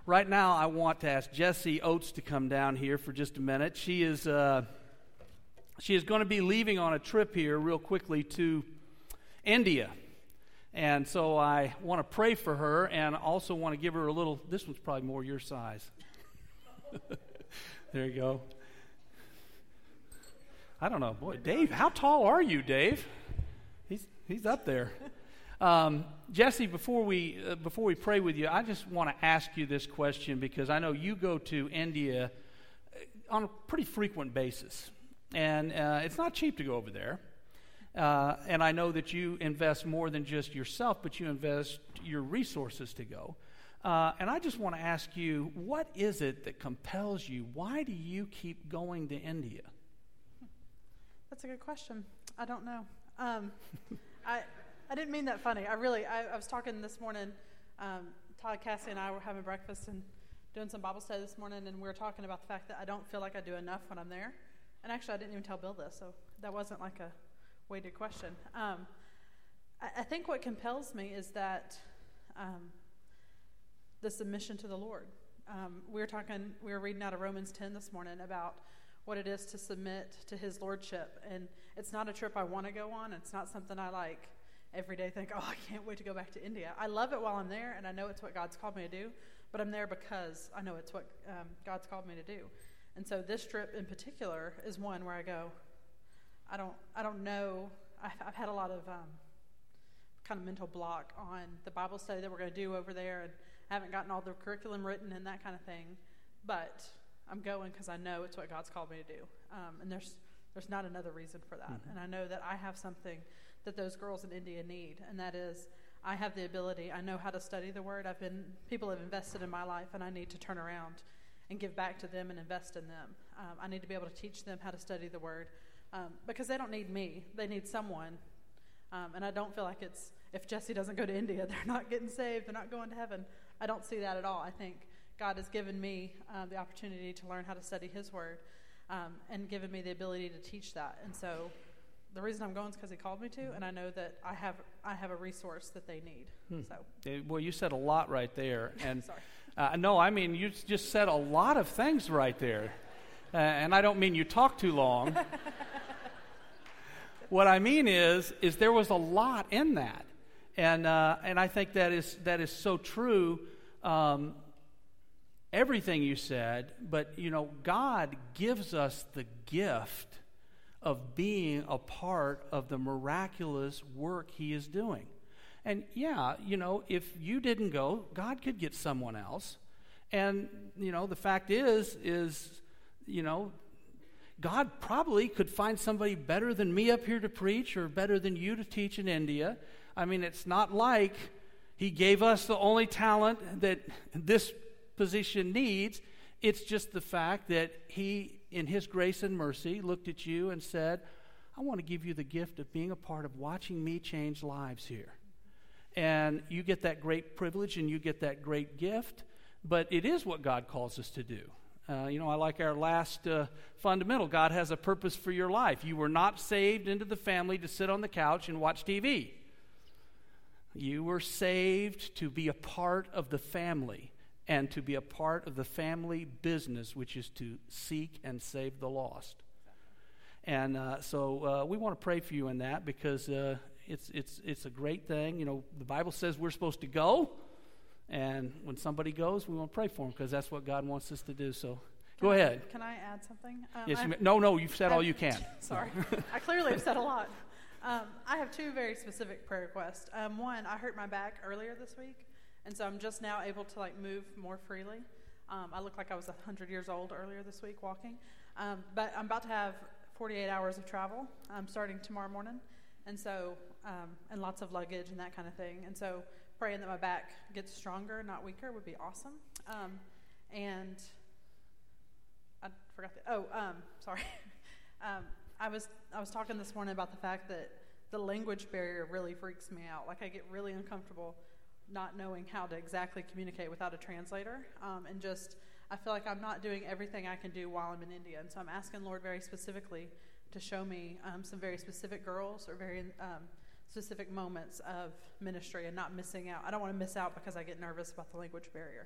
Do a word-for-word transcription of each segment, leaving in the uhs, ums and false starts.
right now I want to ask Jessie Oates to come down here for just a minute. She is uh, she is going to be leaving on a trip here real quickly to India. And so I want to pray for her and also want to give her a little, this one's probably more your size. There you go. I don't know. Boy, Dave, how tall are you, Dave? He's he's up there. Um, Jesse, before we uh, before we pray with you, I just want to ask you this question because I know you go to India on a pretty frequent basis, and uh, it's not cheap to go over there. Uh, and I know that you invest more than just yourself, but you invest your resources to go. Uh, and I just want to ask you, what is it that compels you? Why do you keep going to India? That's a good question. I don't know. Um, I I didn't mean that funny. I really, I, I was talking this morning, um, Todd, Cassie, and I were having breakfast and doing some Bible study this morning, and we were talking about the fact that I don't feel like I do enough when I'm there. And actually, I didn't even tell Bill this, so that wasn't like a weighted question. Um, I, I think what compels me is that um, the submission to the Lord. Um, we were talking, we were reading out of Romans ten this morning about what it is to submit to His Lordship. And it's not a trip I want to go on. It's not something I like every day think, oh, I can't wait to go back to India. I love it while I'm there, and I know it's what God's called me to do, but I'm there because I know it's what um, God's called me to do. And so this trip in particular is one where I go, I don't I don't know. I've, I've had a lot of um, kind of mental block on the Bible study that we're going to do over there, and I haven't gotten all the curriculum written and that kind of thing. But I'm going because I know it's what God's called me to do. Um, and there's there's not another reason for that. Mm-hmm. And I know that I have something that those girls in India need, and that is I have the ability. I know how to study the Word. I've been people have invested in my life, and I need to turn around and give back to them and invest in them. Um, I need to be able to teach them how to study the Word. Um, because they don't need me. They need someone. Um, and I don't feel like it's, if Jesse doesn't go to India, they're not getting saved, they're not going to heaven. I don't see that at all. I think God has given me uh, the opportunity to learn how to study His Word um, and given me the ability to teach that. And so the reason I'm going is because He called me to, and I know that I have I have a resource that they need. Hmm. So, well, you said a lot right there. And Sorry. Uh, no, I mean, you just said a lot of things right there. Uh, and I don't mean you talk too long. What I mean is, is there was a lot in that, and uh, and I think that is that is so true. Um, everything you said, but you know, God gives us the gift of being a part of the miraculous work He is doing. And yeah, you know, if you didn't go, God could get someone else. And you know, the fact is, is you know. God probably could find somebody better than me up here to preach or better than you to teach in India. I mean, it's not like He gave us the only talent that this position needs. It's just the fact that He, in His grace and mercy, looked at you and said, I want to give you the gift of being a part of watching me change lives here. And you get that great privilege and you get that great gift, but it is what God calls us to do. Uh, you know, I like our last uh, fundamental. God has a purpose for your life. You were not saved into the family to sit on the couch and watch T V. You were saved to be a part of the family and to be a part of the family business, which is to seek and save the lost. And uh, so uh, we want to pray for you in that because uh, it's it's it's a great thing. You know, the Bible says we're supposed to go. And when somebody goes, we want to pray for them because that's what God wants us to do. So go can ahead. I, can I add something? Um, yes, you may, no, no, you've said I, all you can. Sorry. I clearly have said a lot. Um, I have two very specific prayer requests. Um, one, I hurt my back earlier this week, and so I'm just now able to like move more freely. Um, I looked like I was one hundred years old earlier this week walking. Um, but I'm about to have forty-eight hours of travel um, starting tomorrow morning, and so um, and lots of luggage and that kind of thing. And so praying that my back gets stronger, not weaker, would be awesome. Um, and I forgot the, oh, um, sorry. um, I was I was talking this morning about the fact that the language barrier really freaks me out. Like I get really uncomfortable not knowing how to exactly communicate without a translator. Um, and just, I feel like I'm not doing everything I can do while I'm in India. And so I'm asking Lord very specifically to show me um, some very specific girls or very um, specific moments of ministry and not missing out. I don't want to miss out because I get nervous about the language barrier.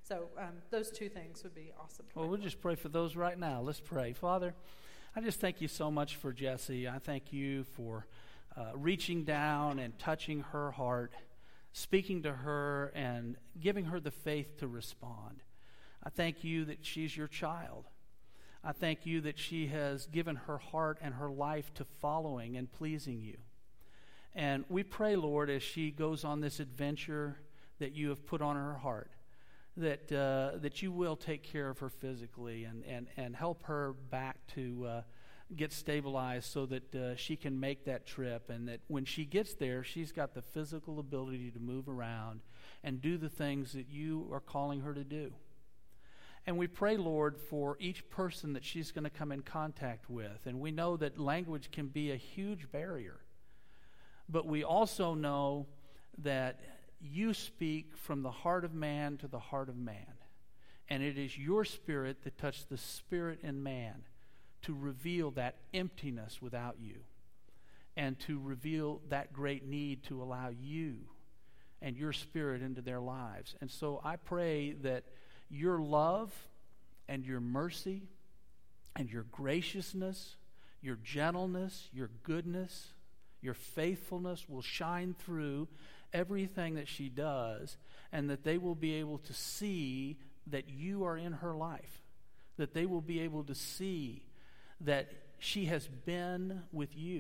So um, those two things would be awesome. Well, we'll just pray for those right now. Let's pray. Father, I just thank you so much for Jessie. I thank you for uh, reaching down and touching her heart, speaking to her and giving her the faith to respond. I thank you that she's your child. I thank you that she has given her heart and her life to following and pleasing you. And we pray, Lord, as she goes on this adventure that you have put on her heart, that uh, that you will take care of her physically and, and, and help her back to uh, get stabilized so that uh, she can make that trip, and that when she gets there, she's got the physical ability to move around and do the things that you are calling her to do. And we pray, Lord, for each person that she's going to come in contact with. And we know that language can be a huge barrier. But we also know that you speak from the heart of man to the heart of man. And it is your spirit that touched the spirit in man to reveal that emptiness without you, and to reveal that great need to allow you and your spirit into their lives. And so I pray that your love and your mercy and your graciousness, your gentleness, your goodness, your faithfulness will shine through everything that she does, and that they will be able to see that you are in her life, that they will be able to see that she has been with you,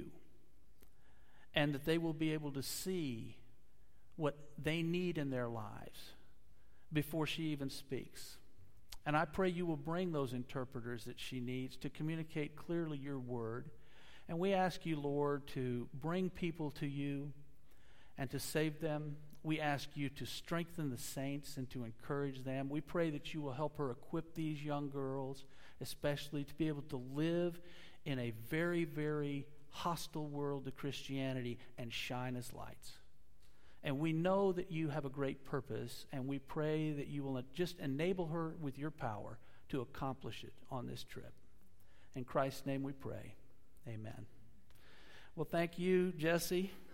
and that they will be able to see what they need in their lives before she even speaks. And I pray you will bring those interpreters that she needs to communicate clearly your word. And we ask you, Lord, to bring people to you and to save them. We ask you to strengthen the saints and to encourage them. We pray that you will help her equip these young girls, especially to be able to live in a very, very hostile world to Christianity and shine as lights. And we know that you have a great purpose, and we pray that you will just enable her with your power to accomplish it on this trip. In Christ's name we pray. Amen. Well, thank you, Jessie.